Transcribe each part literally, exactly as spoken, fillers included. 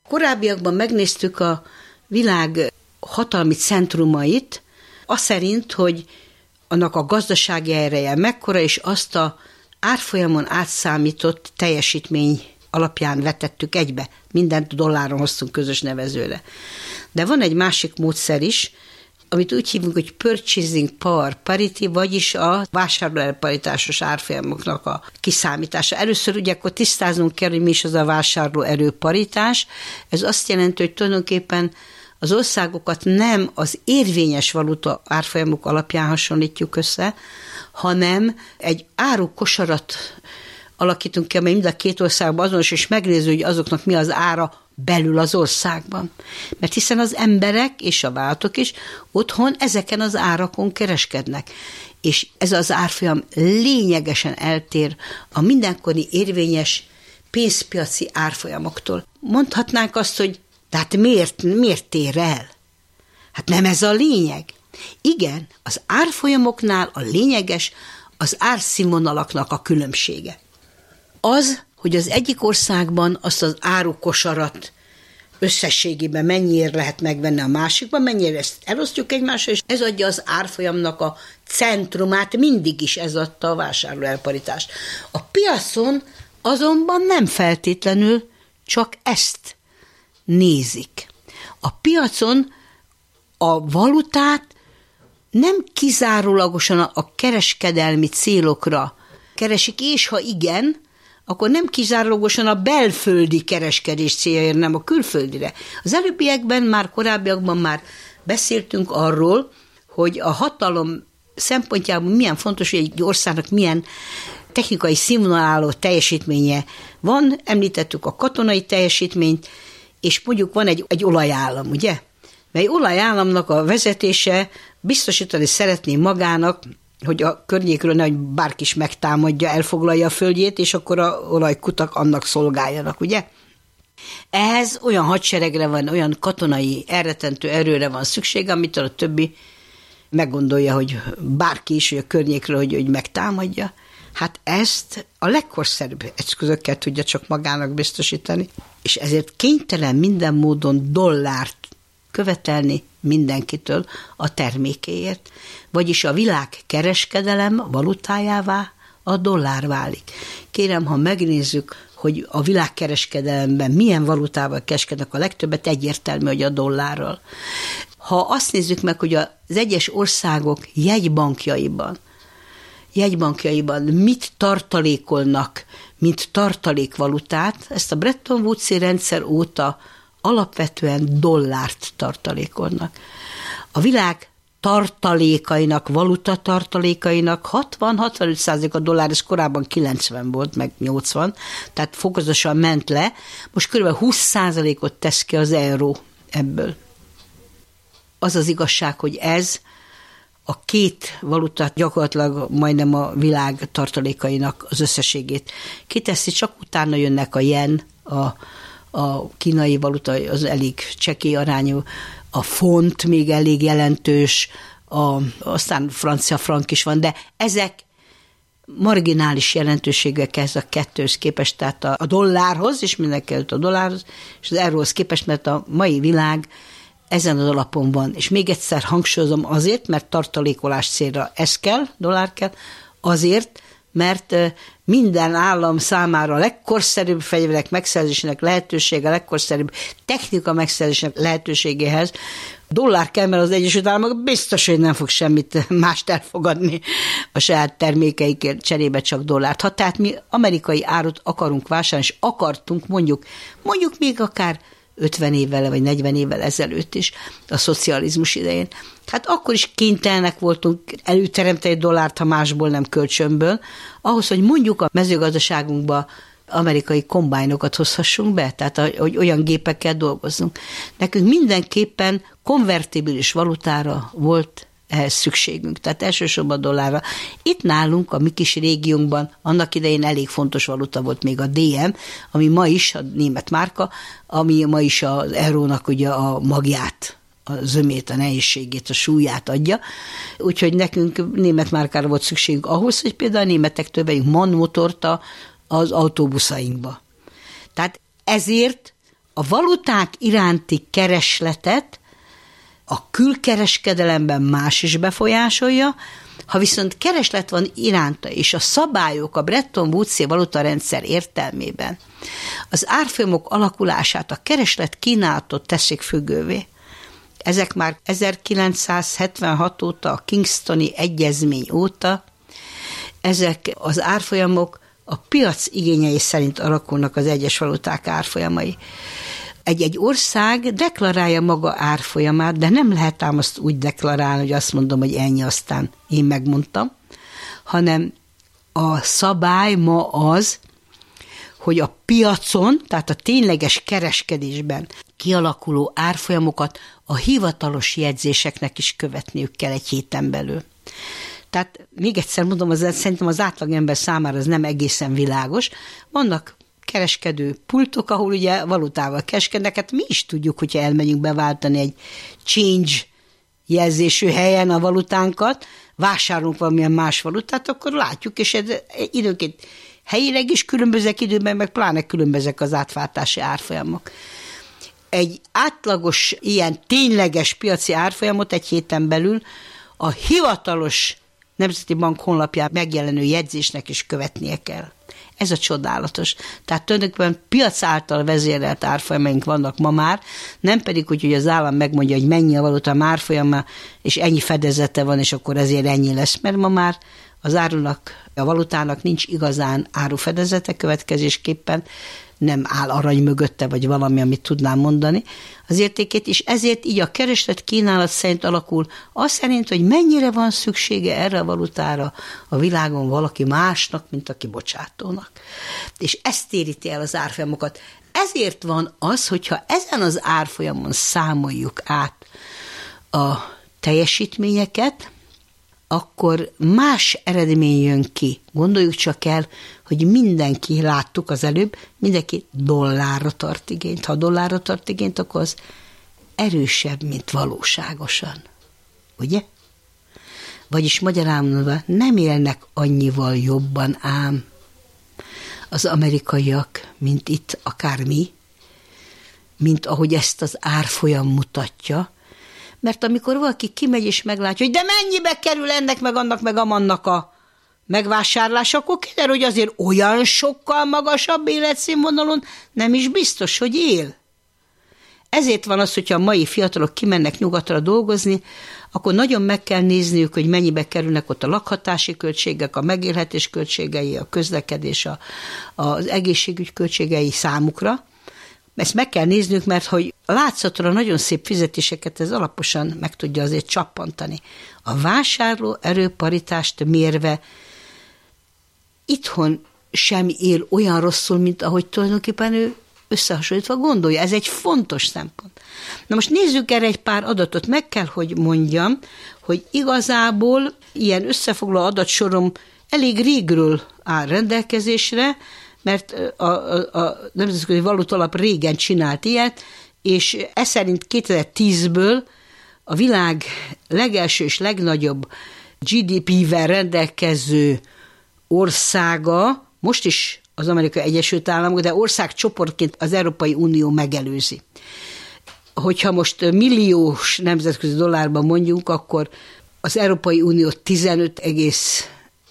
Korábbiakban megnéztük a világ hatalmi centrumait, az szerint, hogy annak a gazdasági ereje mekkora, és azt a árfolyamon átszámított teljesítmény alapján vetettük egybe. Mindent dolláron hoztunk közös nevezőre. De van egy másik módszer is, amit úgy hívunk, hogy purchasing power parity, vagyis a vásárlóerő paritásos árfolyamoknak a kiszámítása. Először ugye akkor tisztáznunk kell, hogy mi is az a vásárlóerő paritás. Ez azt jelenti, hogy tulajdonképpen az országokat nem az érvényes valuta árfolyamok alapján hasonlítjuk össze, hanem egy árukosarat alakítunk ki, amely mind a két országban azonos, és megnézzük, hogy azoknak mi az ára belül az országban. Mert hiszen az emberek és a vállalatok is otthon ezeken az árakon kereskednek. És ez az árfolyam lényegesen eltér a mindenkori érvényes pénzpiaci árfolyamoktól. Mondhatnánk azt, hogy de hát miért, miért tér el? Hát nem ez a lényeg. Igen, az árfolyamoknál a lényeges az árszínvonalaknak a különbsége. Az, hogy az egyik országban azt az árukosarat összességében mennyiért lehet megvenni a másikban, mennyire ezt elosztjuk egymásra, és ez adja az árfolyamnak a centrumát, mindig is ez adta a vásárlóerőparitást. A piacon azonban nem feltétlenül csak ezt nézik. A piacon a valutát nem kizárólagosan a kereskedelmi célokra keresik, és ha igen, akkor nem kizárólagosan a belföldi kereskedés céljáért, nem a külföldire. Az előbbiekben, már korábbiakban már beszéltünk arról, hogy a hatalom szempontjából milyen fontos, hogy egy országnak milyen technikai színvonalú teljesítménye van. Említettük a katonai teljesítményt, és mondjuk van egy, egy olajállam, ugye? Mely olajállamnak a vezetése biztosítani szeretné magának, hogy a környékről nehogy bárki is megtámadja, elfoglalja a földjét, és akkor a olajkutak annak szolgáljanak, ugye? Ehhez olyan hadseregre van, olyan katonai elrettentő erőre van szükség, amitől a többi meggondolja, hogy bárki is, hogy a környékről, hogy, hogy megtámadja. Hát ezt a legkorszerűbb eszközökkel tudja csak magának biztosítani, és ezért kénytelen minden módon dollárt követelni mindenkitől a termékéért. Vagyis a világ kereskedelem valutájává a dollár válik. Kérem, ha megnézzük, hogy a világkereskedelemben milyen valutával kereskednek a legtöbbet, egyértelmű, hogy a dollárral. Ha azt nézzük meg, hogy az egyes országok jegybankjaiban, jegybankjaiban mit tartalékolnak, mint tartalékvalutát, ezt a Bretton Woods-i rendszer óta alapvetően dollárt tartalékolnak. A világ tartalékainak, valuta tartalékainak hatvan-hatvanöt százalék a dollár, ez korábban kilencven volt, meg nyolcvan, tehát fokozatosan ment le, most kb. húsz százalékot tesz ki az euró ebből. Az az igazság, hogy ez a két valuta gyakorlatilag majdnem a világ tartalékainak az összességét kiteszi, csak utána jönnek a yen, a, a kínai valuta, az elég csekély arányú, a font még elég jelentős, a, aztán francia frank is van, de ezek marginális jelentőségek ez a kettőhöz képest, tehát a, a dollárhoz, és mindenkelőtt a dollárhoz, és az euróhoz képest, mert a mai világ ezen az alapon van. És még egyszer hangsúlyozom azért, mert tartalékolás célra ez kell, dollár kell, azért, mert minden állam számára a legkorszerűbb fegyverek megszerzésének lehetősége, a legkorszerűbb technika megszerzésének lehetőségéhez dollár kell, mert az Egyesült Államok biztos, hogy nem fog semmit mást elfogadni a saját termékeikért, cserébe csak dollárt. Ha tehát mi amerikai árut akarunk vásárolni, és akartunk mondjuk, mondjuk még akár ötven évvel vagy negyven évvel ezelőtt is, a szocializmus idején. Hát akkor is kénytelenek voltunk előteremteni dollárt, ha másból nem kölcsönből, ahhoz, hogy mondjuk a mezőgazdaságunkba amerikai kombájnokat hozhassunk be, tehát hogy olyan gépekkel dolgozzunk. Nekünk mindenképpen konvertibilis valutára volt ehhez szükségünk, tehát elsősorban a dollárra. Itt nálunk, a mi kis régiónkban annak idején elég fontos valuta volt még a dé em, ami ma is, a német márka, ami ma is az eurónak ugye a magját, a zömét, a nehézségét, a súlyát adja. Úgyhogy nekünk német márkára volt szükségünk ahhoz, hogy például a németektől vegyünk MAN motort az autóbuszainkba. Tehát ezért a valuták iránti keresletet a külkereskedelemben más is befolyásolja, ha viszont kereslet van iránta, és a szabályok a Bretton Woods-i valutarendszer értelmében az árfolyamok alakulását, a kereslet kínálatot teszik függővé. Ezek már ezerkilencszázhetvenhat óta, a Kingstoni egyezmény óta, ezek az árfolyamok a piac igényei szerint alakulnak az egyes valuták árfolyamai. Egy-egy ország deklarálja maga árfolyamát, de nem lehet ám azt úgy deklarálni, hogy azt mondom, hogy ennyi, aztán én megmondtam, hanem a szabály ma az, hogy a piacon, tehát a tényleges kereskedésben kialakuló árfolyamokat a hivatalos jegyzéseknek is követniük kell egy héten belül. Tehát még egyszer mondom, az, szerintem az átlagember számára az nem egészen világos. Vannak kereskedő pultok, ahol ugye valutával kereskednek, hát mi is tudjuk, hogyha elmegyünk beváltani egy change jelzésű helyen a valutánkat, vásárolunk valamilyen más valutát, akkor látjuk, és ez időnként helyileg is különbözek időben, meg pláne különbözek az átváltási árfolyamok. Egy átlagos, ilyen tényleges piaci árfolyamot egy héten belül a hivatalos Nemzeti Bank honlapján megjelenő jegyzésnek is követnie kell. Ez a csodálatos. Tehát tulajdonképpen piac által vezérelt árfolyamaink vannak ma már, nem pedig úgy, hogy az állam megmondja, hogy mennyi a valuta árfolyama, és ennyi fedezete van, és akkor ezért ennyi lesz, mert ma már az árunak, a valutának nincs igazán árufedezete, következésképpen nem áll arany mögötte, vagy valami, amit tudnám mondani az értékét, és ezért így a kereslet kínálat szerint alakul, az szerint, hogy mennyire van szüksége erre a valutára a világon valaki másnak, mint a kibocsátónak. És ez téríti el az árfolyamokat. Ezért van az, hogyha ezen az árfolyamon számoljuk át a teljesítményeket, akkor más eredmény jön ki. Gondoljuk csak el, hogy mindenki, láttuk az előbb, mindenki dollárra tart igényt. Ha dollárra tart igényt, akkor az erősebb, mint valóságosan. Ugye? Vagyis magyarán mondva, nem élnek annyival jobban ám az amerikaiak, mint itt akár mi, mint ahogy ezt az árfolyam mutatja, mert amikor valaki kimegy és meglátja, hogy de mennyibe kerül ennek, meg annak, meg amannak a megvásárlás, akkor kiderül, hogy azért olyan sokkal magasabb életszínvonalon nem is biztos, hogy él. Ezért van az, hogyha a mai fiatalok kimennek nyugatra dolgozni, akkor nagyon meg kell nézniük, hogy mennyibe kerülnek ott a lakhatási költségek, a megélhetés költségei, a közlekedés, a, az egészségügy költségei számukra. Ezt meg kell néznünk, mert hogy látszatra nagyon szép fizetéseket ez alaposan meg tudja azért csappantani. A vásárló erőparitást mérve itthon sem él olyan rosszul, mint ahogy tulajdonképpen ő összehasonlítva gondolja. Ez egy fontos szempont. Na most nézzük erre egy pár adatot. Meg kell, hogy mondjam, hogy igazából ilyen összefoglaló adatsorom elég régről áll rendelkezésre, mert a, a, a Nemzetközi Valutalap régen csinált ilyet, és ez szerint kétezer-tízből a világ legelső és legnagyobb gé dé pé-vel rendelkező országa, most is az Amerikai Egyesült Államok, de országcsoportként az Európai Unió megelőzi. Hogyha most milliós nemzetközi dollárban mondjuk, akkor az Európai Unió tizenöt egész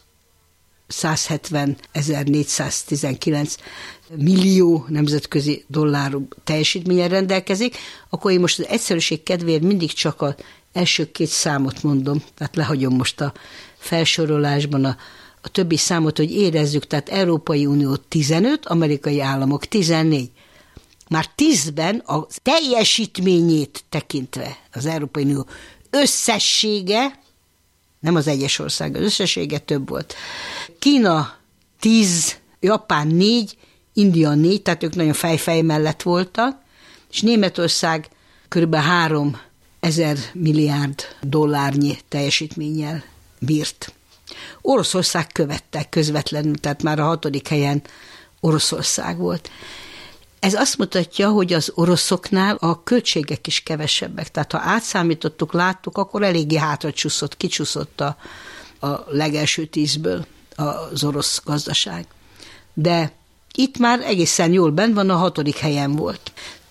százhetvenezer-négyszáztizenkilenc millió nemzetközi dollárú teljesítményen rendelkezik, akkor én most az egyszerűség kedvéért mindig csak az első két számot mondom, tehát lehagyom most a felsorolásban a, a többi számot, hogy érezzük, tehát Európai Unió tizenöt, amerikai államok tizennégy. Már tízben a teljesítményét tekintve az Európai Unió összessége, nem az egyes ország, az összessége több volt. Kína tíz, Japán négy, India négy, tehát ők nagyon fejfej mellett voltak, és Németország körülbelül három ezer milliárd dollárnyi teljesítménnyel bírt. Oroszország követte közvetlenül, tehát már a hatodik helyen Oroszország volt. Ez azt mutatja, hogy az oroszoknál a költségek is kevesebbek. Tehát ha átszámítottuk, láttuk, akkor eléggé hátra csúszott, kicsúszott a, a legelső tízből az orosz gazdaság. De itt már egészen jól benn van, a hatodik helyen volt.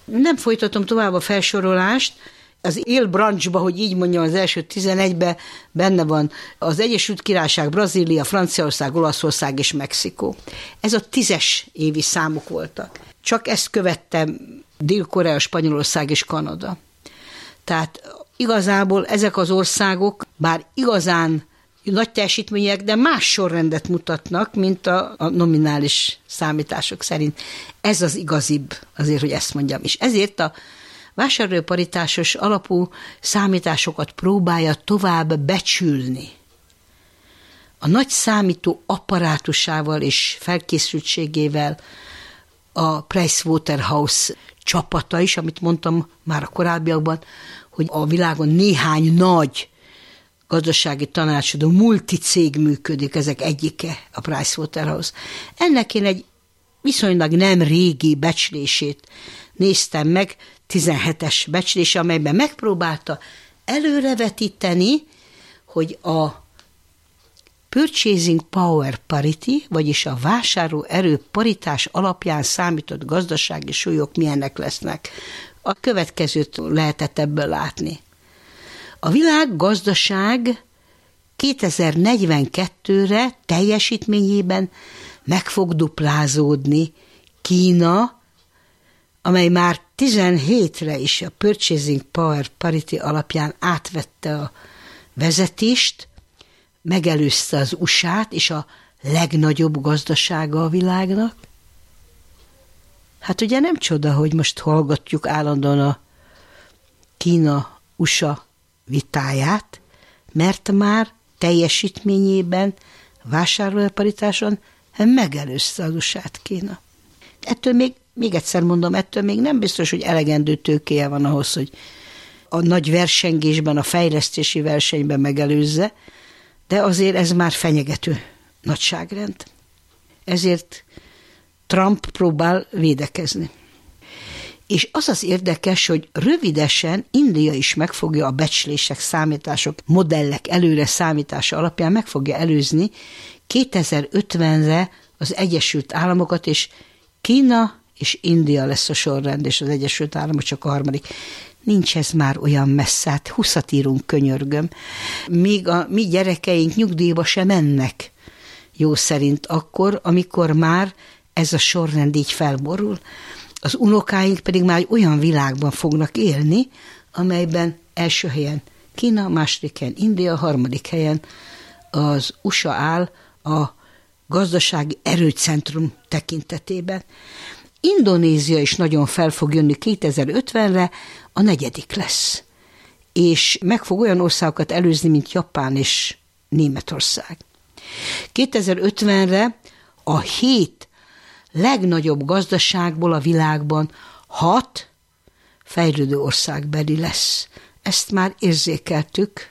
Nem folytatom tovább a felsorolást. Az él branchba, hogy így mondjam, az első tizenegyben benne van az Egyesült Királyság, Brazília, Franciaország, Olaszország és Mexikó. Ez a tízes évi számok voltak. Csak ezt követte Dél-Korea, Spanyolország és Kanada. Tehát igazából ezek az országok, bár igazán nagy teljesítmények, de más sorrendet mutatnak, mint a, a nominális számítások szerint. Ez az igazibb, azért, hogy ezt mondjam is. Ezért a vásárlóparitásos alapú számításokat próbálja tovább becsülni. A nagy számító apparátusával és felkészültségével a Pricewaterhouse csapata is, amit mondtam már a korábbiakban, hogy a világon néhány nagy gazdasági tanácsadó multicég működik, ezek egyike a Pricewaterhouse. Ennek én egy viszonylag nem régi becslését néztem meg, tizenhetes becslés, amelyben megpróbálta előrevetíteni, hogy a purchasing power parity, vagyis a vásárlóerő paritás alapján számított gazdasági súlyok milyenek lesznek. A következőt lehetett ebből látni. A világ gazdaság kétezer-negyvenkettőre teljesítményében meg fog duplázódni. Kína, amely már tizenhétre is a Purchasing Power Parity alapján átvette a vezetést, megelőzte az u es á-t, és a legnagyobb gazdasága a világnak. Hát ugye nem csoda, hogy most hallgatjuk állandóan a Kína-u es á vitáját, mert már teljesítményében, vásárlóerőparitáson megelőzte az u es á-t Kína. Ettől még, még egyszer mondom, ettől még nem biztos, hogy elegendő tőkéje van ahhoz, hogy a nagy versengésben, a fejlesztési versenyben megelőzze, de azért ez már fenyegető nagyságrend. Ezért Trump próbál védekezni. És az az érdekes, hogy rövidesen India is meg fogja a becslések, számítások, modellek előre számítása alapján meg fogja előzni kétezer-ötvenre az Egyesült Államokat, és Kína és India lesz a sorrend, és az Egyesült Államok csak a harmadik. Nincs ez már olyan messze, hát húszat írunk, könyörgöm. Míg a mi gyerekeink nyugdíjba sem mennek, jó szerint akkor, amikor már ez a sorrend így felborul. Az unokáink pedig már olyan világban fognak élni, amelyben első helyen Kína, második helyen India, harmadik helyen az u es á áll a gazdasági erőcentrum tekintetében. Indonézia is nagyon fel fog jönni kétezer-ötvenre, a negyedik lesz. És meg fog olyan országokat előzni, mint Japán és Németország. kétezer-ötvenre a hét legnagyobb gazdaságból a világban hat fejlődő országbeli lesz. Ezt már érzékeltük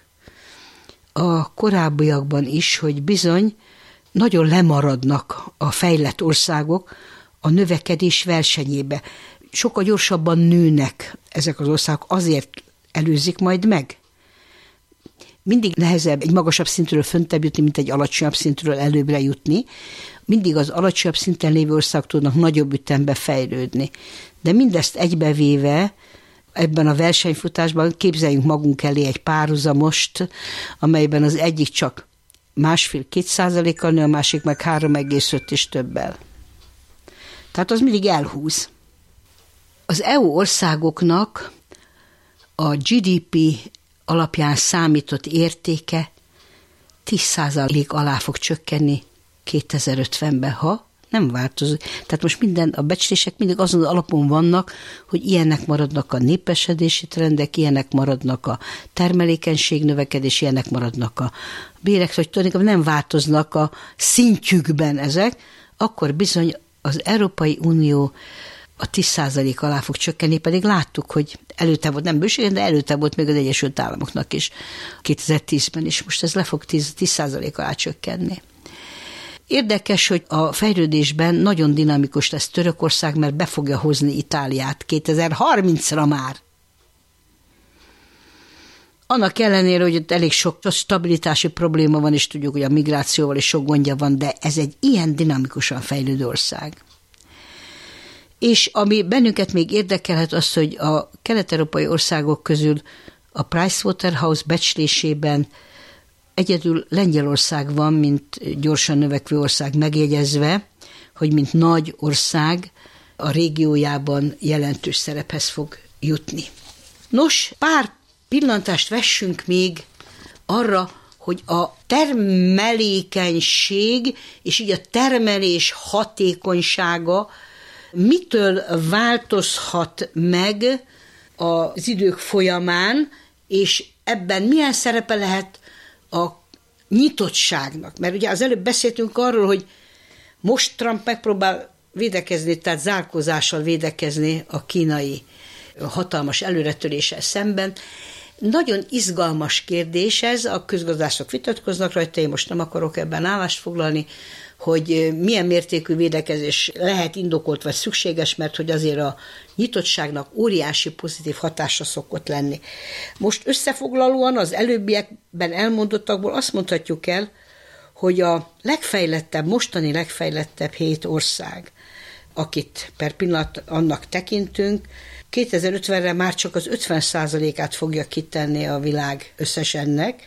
a korábbiakban is, hogy bizony nagyon lemaradnak a fejlett országok a növekedés versenyébe. Sokkal gyorsabban nőnek ezek az országok, azért előzik majd meg. Mindig nehezebb egy magasabb szintről föntebb jutni, mint egy alacsonyabb szintről előbbre jutni. Mindig az alacsonyabb szinten lévő országok tudnak nagyobb ütembe fejlődni. De mindezt egybevéve ebben a versenyfutásban képzeljünk magunk elé egy párhuzamost, amelyben az egyik csak másfél-két százalékkal nő, a másik meg három egész öt és többel. Tehát az mindig elhúz. Az é u országoknak a gé dé pé alapján számított értéke tíz százalék alá fog csökkenni kétezer-ötvenben, ha nem változik. Tehát most minden, a becslések mindig azon az alapon vannak, hogy ilyenek maradnak a népesedési trendek, ilyenek maradnak a termelékenység növekedés, ilyenek maradnak a bérek, hogy tulajdonképpen nem változnak a szintjükben ezek, akkor bizony az Európai Unió a tíz százalék alá fog csökkenni, pedig láttuk, hogy előtte volt, nem bőségen, de előtte volt még az Egyesült Államoknak is, kétezer-tízben is. Most ez le fog tíz százalék alá csökkenni. Érdekes, hogy a fejlődésben nagyon dinamikus lesz Törökország, mert be fogja hozni Itáliát kétezer-harmincra már. Annak ellenére, hogy ott elég sok stabilitási probléma van, és tudjuk, hogy a migrációval is sok gondja van, de ez egy ilyen dinamikusan fejlődő ország. És ami bennünket még érdekelhet az, hogy a kelet-európai országok közül a Pricewaterhouse becslésében egyedül Lengyelország van, mint gyorsan növekvő ország megjegyezve, hogy mint nagy ország a régiójában jelentős szerephez fog jutni. Nos, pár pillantást vessünk még arra, hogy a termelékenység és így a termelés hatékonysága mitől változhat meg az idők folyamán, és ebben milyen szerepe lehet a nyitottságnak. Mert ugye az előbb beszéltünk arról, hogy most Trump megpróbál védekezni, tehát zárkózással védekezni a kínai hatalmas előretöréssel szemben. Nagyon izgalmas kérdés ez, a közgazdászok vitatkoznak rajta, én most nem akarok ebben állást foglalni, hogy milyen mértékű védekezés lehet indokolt vagy szükséges, mert hogy azért a nyitottságnak óriási pozitív hatása szokott lenni. Most összefoglalóan az előbbiekben elmondottakból azt mondhatjuk el, hogy a legfejlettebb, mostani legfejlettebb hét ország, akit per pillanat annak tekintünk, kétezer-ötvenre már csak az ötven százalékát fogja kitenni a világ összesennek,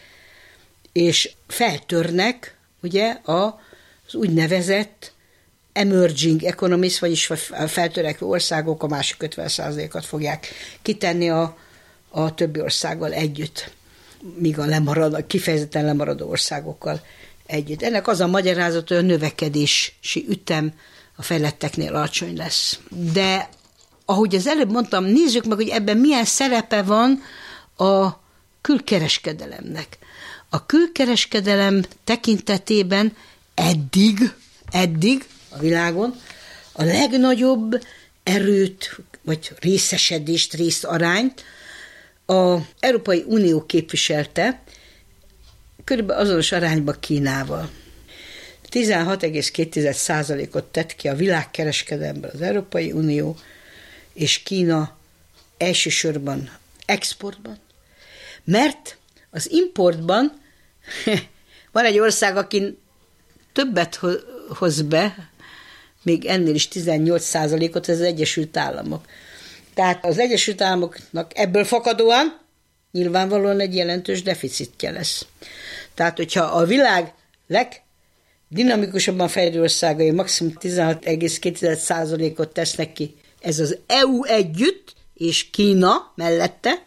és feltörnek ugye az úgynevezett emerging economies, vagyis a feltörekvő országok a másik ötven százalékat fogják kitenni a, a többi országgal együtt, míg a lemaradó, kifejezetten lemaradó országokkal együtt. Ennek az a magyarázat, hogy a növekedési ütem a fejletteknél alacsony lesz. De ahogy az előbb mondtam, nézzük meg, hogy ebben milyen szerepe van a külkereskedelemnek. A külkereskedelem tekintetében eddig, eddig a világon a legnagyobb erőt, vagy részesedést, részarányt az Európai Unió képviselte, körülbelül azonos arányban Kínával. tizenhat egész két százalékot tett ki a világkereskedelemben az Európai Unió, és Kína elsősorban exportban, mert az importban van egy ország, aki többet hoz be, még ennél is tizennyolc százalékot, ez az Egyesült Államok. Tehát az Egyesült Államoknak ebből fakadóan nyilvánvalóan egy jelentős deficitje lesz. Tehát, hogyha a világ legdinamikusabban fejlődő országai maximum tizenhat egész két százalékot tesznek ki, ez az é u együtt, és Kína mellette,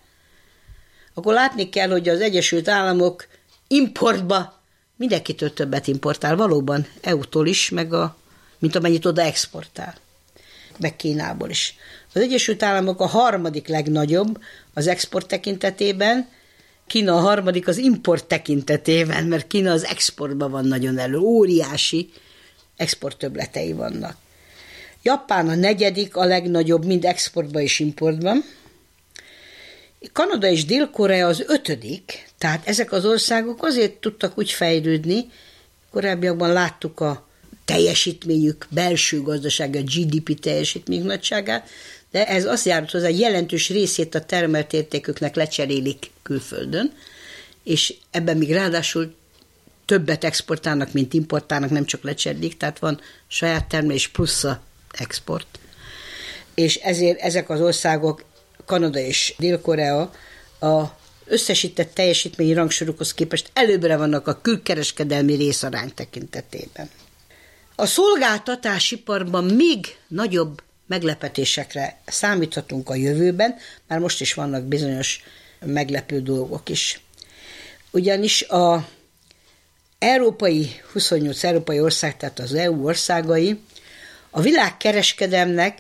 akkor látni kell, hogy az Egyesült Államok importba mindenkitől többet importál, valóban é u-tól is, meg a, mint amennyit oda exportál, meg Kínából is. Az Egyesült Államok a harmadik legnagyobb az export tekintetében, Kína a harmadik az import tekintetében, mert Kína az exportban van nagyon elő, óriási exporttöbbletei vannak. Japán a negyedik, a legnagyobb mind exportban és importban. Kanada és Dél-Korea az ötödik, tehát ezek az országok azért tudtak úgy fejlődni, korábbiakban láttuk a teljesítményük, belső gazdasága, gé dé pé teljesítményük nagyságát, de ez azt járult hozzá, hogy jelentős részét a termelt értéküknek lecserélik külföldön, és ebben még ráadásul többet exportálnak, mint importálnak, nem csak lecserélik, tehát van saját termelés plusz a export. És ezért ezek az országok, Kanada és Dél-Korea, a összesített teljesítményi rangsorukhoz képest előbbre vannak a külkereskedelmi részarány tekintetében. A szolgáltatásiparban még nagyobb meglepetésekre számíthatunk a jövőben, már most is vannak bizonyos meglepő dolgok is. Ugyanis a európai, huszonnyolc európai ország, tehát az é u országai a világkereskedelmnek,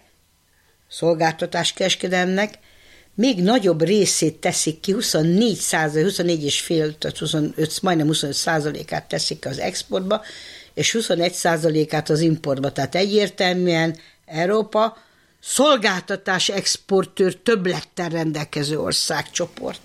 szolgáltatáskereskedelmnek még nagyobb részét teszik ki, huszonnégy százalék, huszonnégy egész öt, tehát huszonöt, majdnem huszonöt százalékát teszik ki az exportba, és huszonegy százalékát az importba. Tehát egyértelműen Európa szolgáltatás exportőr többlettel rendelkező országcsoport.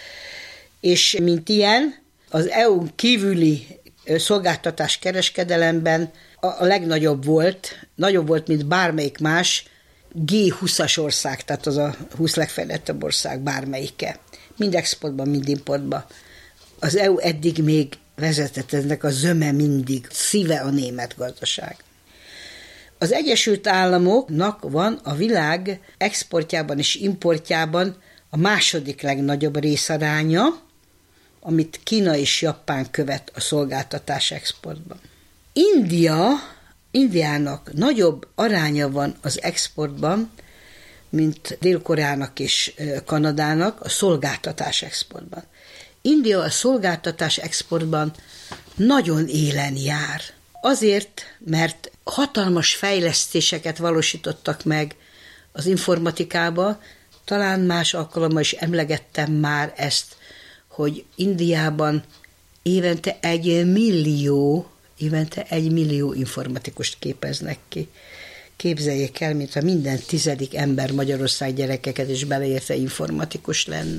És mint ilyen, az é u-n kívüli szolgáltatás kereskedelemben a legnagyobb volt, nagyobb volt, mint bármelyik más gé húszas ország, tehát az a húsz legfejlettebb ország bármelyike. Mind exportban, mind importban. Az é u eddig még vezetett, ennek a zöme mindig, szíve a német gazdaság. Az Egyesült Államoknak van a világ exportjában és importjában a második legnagyobb részaránya, amit Kína és Japán követ a szolgáltatás exportban. India, Indiának nagyobb aránya van az exportban, mint Dél-Koreának és Kanadának a szolgáltatás exportban. India a szolgáltatás exportban nagyon élen jár. Azért, mert hatalmas fejlesztéseket valósítottak meg az informatikába, talán más alkalommal is emlegettem már ezt, hogy Indiában évente egy millió, évente egy millió informatikust képeznek ki. Képzeljék el, mintha minden tizedik ember Magyarország gyerekeket is beleértve informatikus lenne.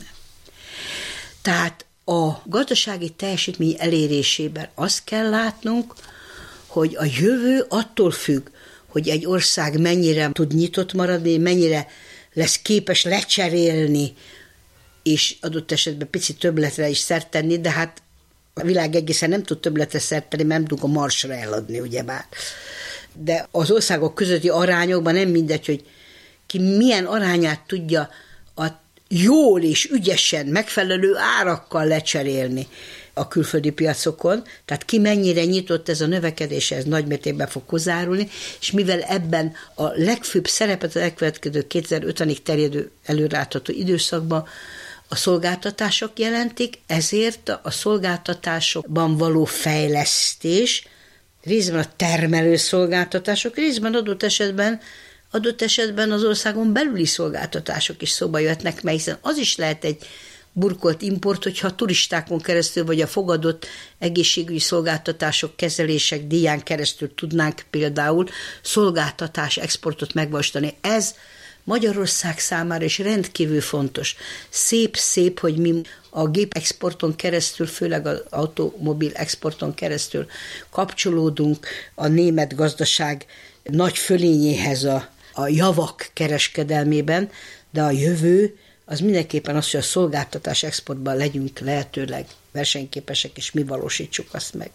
Tehát a gazdasági teljesítmény elérésében azt kell látnunk, hogy a jövő attól függ, hogy egy ország mennyire tud nyitott maradni, mennyire lesz képes lecserélni, és adott esetben pici többletre is szert tenni, de hát a világ egészen nem tud többletre szert tenni, mert nem tudunk a Marsra eladni, ugyebár. De az országok közötti arányokban nem mindegy, hogy ki milyen arányát tudja a jól és ügyesen, megfelelő árakkal lecserélni a külföldi piacokon, tehát ki mennyire nyitott ez a növekedés, ez nagymértékben fog hozzájárulni, és mivel ebben a legfőbb szerepet az elkövetkező kétezer-ötvenig terjedő előrelátható időszakban a szolgáltatások jelentik, ezért a szolgáltatásokban való fejlesztés, részben a termelő szolgáltatások, részben adott esetben, adott esetben az országon belüli szolgáltatások is szóba jöhetnek, mert hiszen az is lehet egy burkolt import, hogyha a turistákon keresztül, vagy a fogadott egészségügyi szolgáltatások, kezelések díján keresztül tudnánk például szolgáltatás exportot megvalósítani. Ez Magyarország számára is rendkívül fontos. Szép-szép, hogy mi a gépexporton keresztül, főleg az automobil exporton keresztül kapcsolódunk a német gazdaság nagy fölényéhez a, a javak kereskedelmében, de a jövő az mindenképpen az, hogy a szolgáltatás exportban legyünk lehetőleg versenyképesek, és mi valósítsuk azt meg.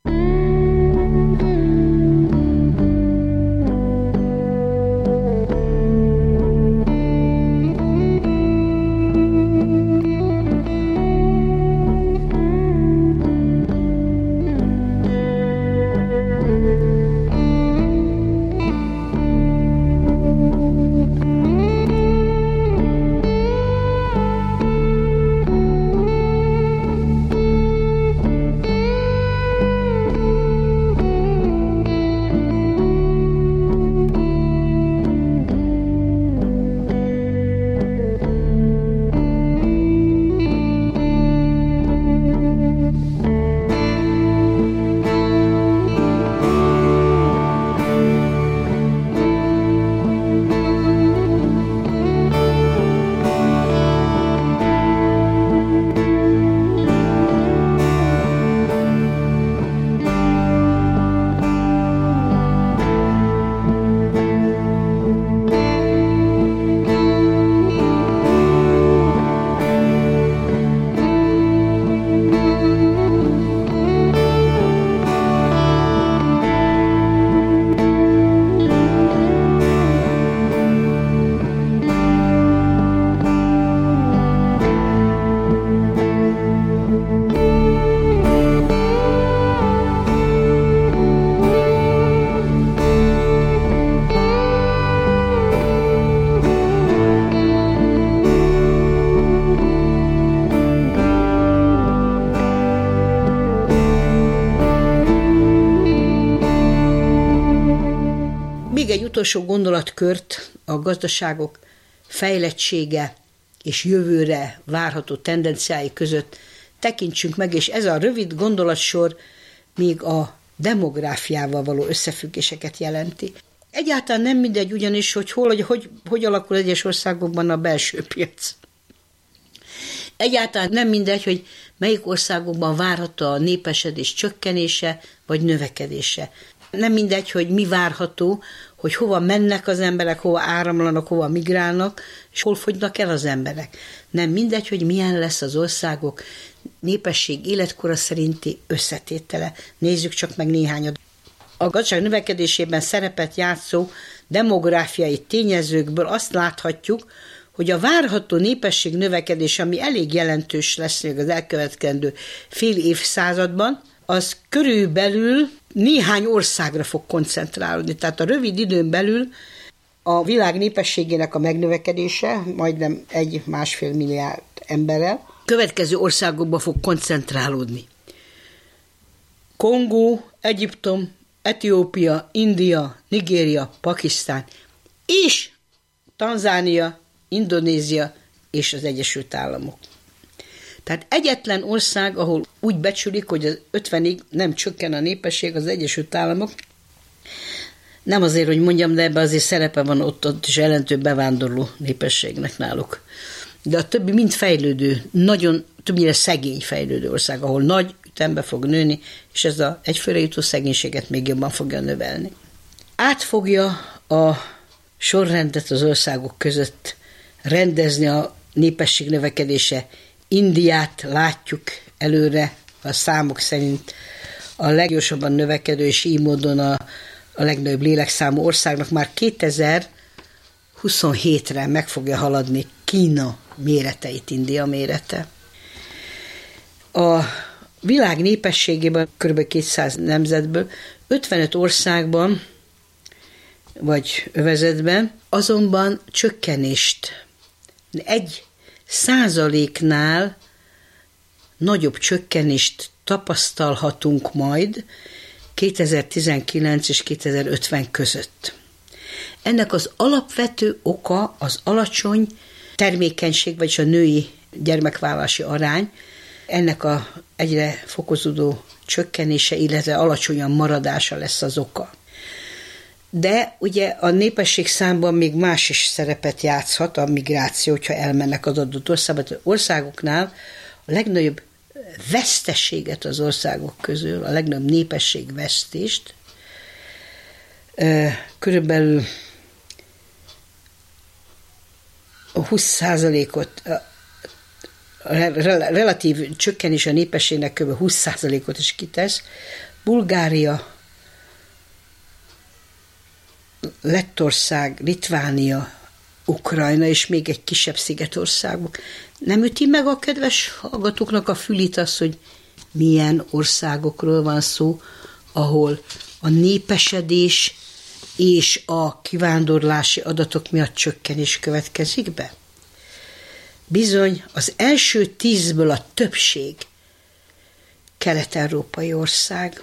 Még egy utolsó gondolatkört a gazdaságok fejlettsége és jövőre várható tendenciái között tekintsünk meg, és ez a rövid gondolatsor még a demográfiával való összefüggéseket jelenti. Egyáltalán nem mindegy ugyanis, hogy hol, hogy, hogy, hogy alakul egyes országokban a belső piac. Egyáltalán nem mindegy, hogy melyik országokban várható a népesedés csökkenése vagy növekedése. Nem mindegy, hogy mi várható, hogy hova mennek az emberek, hova áramlanak, hova migrálnak, és hol fogynak el az emberek. Nem mindegy, hogy milyen lesz az országok népesség életkora szerinti összetétele. Nézzük csak meg néhányat. A gazdaság növekedésében szerepet játszó demográfiai tényezőkből azt láthatjuk, hogy a várható népesség növekedés, ami elég jelentős lesz még az elkövetkezendő fél évszázadban, az körülbelül néhány országra fog koncentrálódni. Tehát a rövid időn belül a világ népességének a megnövekedése, majdnem egy-másfél milliárd emberrel, következő országokba fog koncentrálódni. Kongó, Egyiptom, Etiópia, India, Nigéria, Pakisztán és Tanzánia, Indonézia és az Egyesült Államok. Tehát egyetlen ország, ahol úgy becsülik, hogy az ötvenig nem csökken a népesség, az Egyesült Államok. Nem azért, hogy mondjam, de ebben azért szerepe van ott, ott is jelentő bevándorló népességnek náluk. De a többi mind fejlődő, nagyon többnyire szegény fejlődő ország, ahol nagy ütembe fog nőni, és ez az egyfőre jutó szegénységet még jobban fogja növelni. Át fogja a sorrendet az országok között rendezni a népesség növekedése. Indiát látjuk előre a számok szerint a leggyorsabban növekedő és így módon a, a legnagyobb lélekszámú országnak már kétezer-huszonhétre meg fogja haladni Kína méreteit, India mérete. A világ népességében kb. kétszáz nemzetből ötvenöt országban vagy övezetben azonban csökkenést, egy százaléknál nagyobb csökkenést tapasztalhatunk majd kétezer-tizenkilenc és kétezer-ötven között. Ennek az alapvető oka az alacsony termékenység, vagyis a női gyermekvállalási arány, ennek a egyre fokozódó csökkenése, illetve alacsonyan maradása lesz az oka. De ugye a népesség számban még más is szerepet játszhat, a migráció, hogyha elmennek az adott országba. Az országoknál a legnagyobb veszteséget az országok közül, a legnagyobb népességvesztést körülbelül a húsz százalékot, a relatív csökkenés a népességnek kb. húsz százalékot is kitesz. Bulgária, Lettország, Litvánia, Ukrajna és még egy kisebb szigetországok. Nem üti meg a kedves hallgatóknak a fülét az, hogy milyen országokról van szó, ahol a népesedés és a kivándorlási adatok miatt csökkenés következik be? Bizony, az első tízből a többség kelet-európai ország.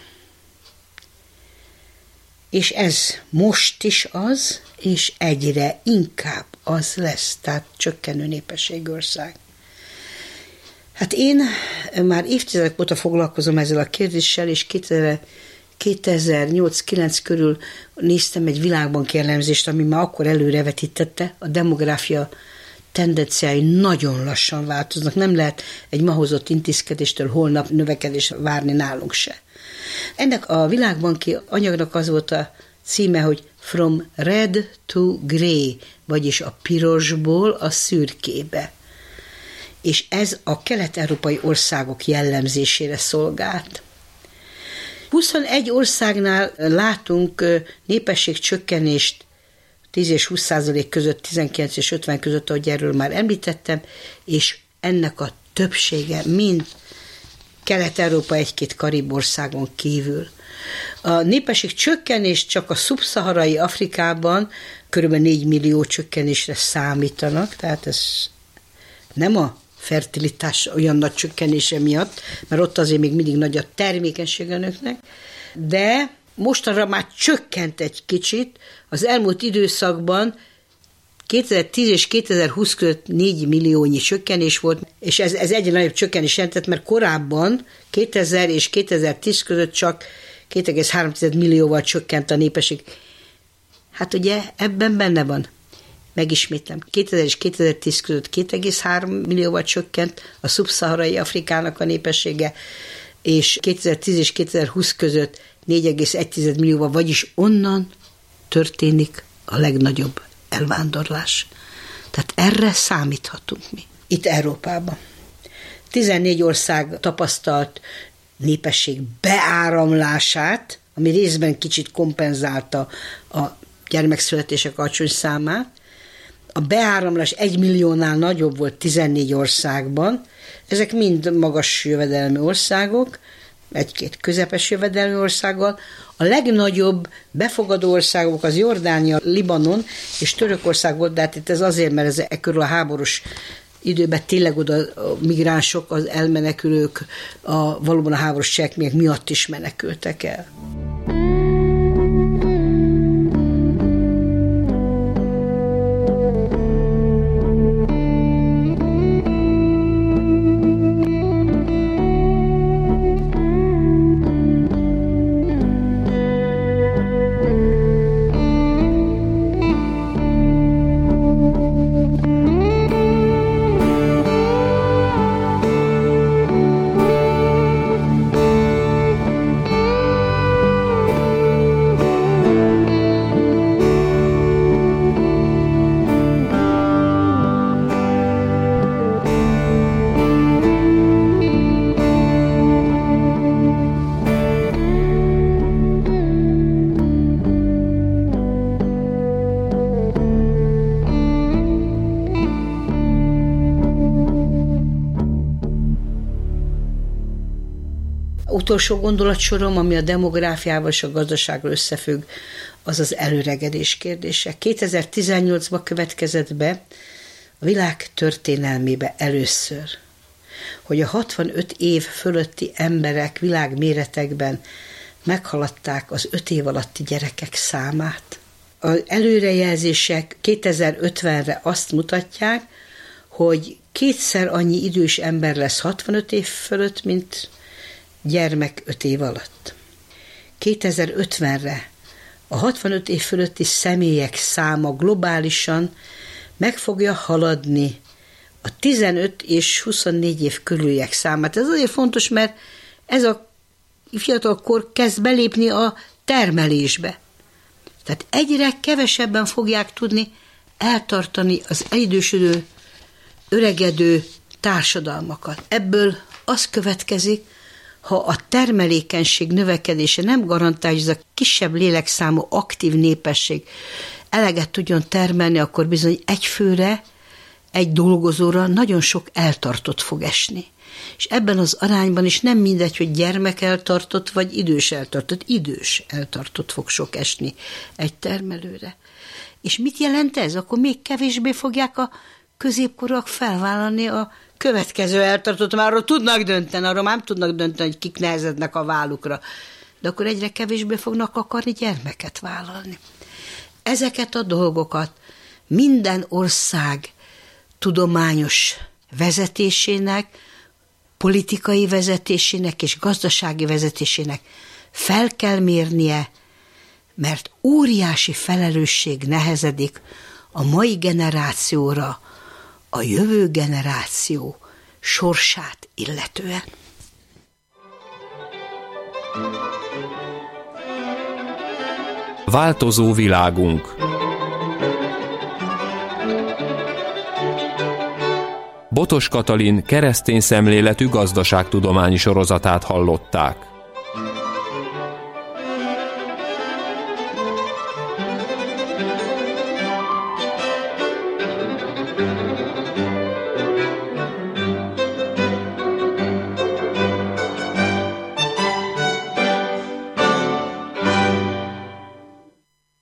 És ez most is az, és egyre inkább az lesz, tehát csökkenő népességű ország. Hát én már évtizedek óta foglalkozom ezzel a kérdéssel, és kétezer-nyolc-kilenc körül néztem egy világbanki elemzést, ami már akkor előrevetítette, a demográfia tendenciái nagyon lassan változnak. Nem lehet egy ma hozott intézkedéstől holnap növekedést várni nálunk se. Ennek a világbanki anyagnak az volt a címe, hogy From Red to Grey, vagyis a pirosból a szürkébe. És ez a kelet-európai országok jellemzésére szolgált. huszonegy országnál látunk népességcsökkenést tíz és húsz százalék között, tizenkilenc és ötven között, ahogy erről már említettem, és ennek a többsége mind Kelet-Európa egy-két karib országon kívül. A népesség csökkenés csak a szubszaharai Afrikában körülbelül négy millió csökkenésre számítanak, tehát ez nem a fertilitás olyan nagy csökkenése miatt, mert ott azért még mindig nagy a termékenység a nőknek, de mostanra már csökkent egy kicsit, az elmúlt időszakban kétezer-tíz és kétezer-húsz között négy milliónyi csökkenés volt, és ez, ez egyre nagyobb csökkenés jelentett, mert korábban kétezer és kétezer-tíz között csak két egész három millióval csökkent a népesség. Hát ugye ebben benne van. Megismétlem, kétezer és kétezer-tíz között két egész három millióval csökkent a szubszaharai Afrikának a népessége, és kétezer-tíz és kétezer-húsz között négy egész egy millióval, vagyis onnan történik a legnagyobb elvándorlás. Tehát erre számíthatunk mi. Itt Európában. tizennégy ország tapasztalt népesség beáramlását ami részben kicsit kompenzálta a gyermekszületések alacsony számát. A beáramlás egy milliónál nagyobb volt tizennégy országban. Ezek mind magas jövedelmi országok, egy-két közepes jövedelmi országgal. A legnagyobb befogadó országok az Jordánia, Libanon és Törökország volt, de hát itt ez azért, mert ez ekkörül a háborús időben tényleg oda a migránsok, az elmenekülők a, valóban a háborús cselekmények miatt is menekültek el. Utolsó gondolatsorom, ami a demográfiával és a gazdasággal összefügg, az az előregedés kérdése. kétezer-tizennyolcban következett be a világ történelmébe először, hogy a hatvanöt év fölötti emberek világméretekben meghaladták az öt év alatti gyerekek számát. Az előrejelzések kétezer-ötvenre azt mutatják, hogy kétszer annyi idős ember lesz hatvanöt év fölött, mint gyermek öt év alatt. kétezer-ötvenre a hatvanöt év fölötti személyek száma globálisan meg fogja haladni a tizenöt és huszonnégy év körüliek számát. Ez azért fontos, mert ez a fiatalkor kezd belépni a termelésbe. Tehát egyre kevesebben fogják tudni eltartani az elidősödő, öregedő társadalmakat. Ebből az következik, ha a termelékenység növekedése nem garantálja, hogy ez a kisebb lélekszámú aktív népesség eleget tudjon termelni, akkor bizony egy főre, egy dolgozóra nagyon sok eltartott fog esni. És ebben az arányban is nem mindegy, hogy gyermek eltartott, vagy idős eltartott. Idős eltartott fog sok esni egy termelőre. És mit jelent ez? Akkor még kevésbé fogják a középkorúak felvállalni a következő eltartott, már arról tudnak dönteni, arról már nem tudnak dönteni, hogy kik nehezednek a vállukra. De akkor egyre kevésbé fognak akarni gyermeket vállalni. Ezeket a dolgokat minden ország tudományos vezetésének, politikai vezetésének és gazdasági vezetésének fel kell mérnie, mert óriási felelősség nehezedik a mai generációra, a jövő generáció sorsát illetően. Változó világunk. Botos Katalin keresztény szemléletű gazdaságtudományi sorozatát hallották.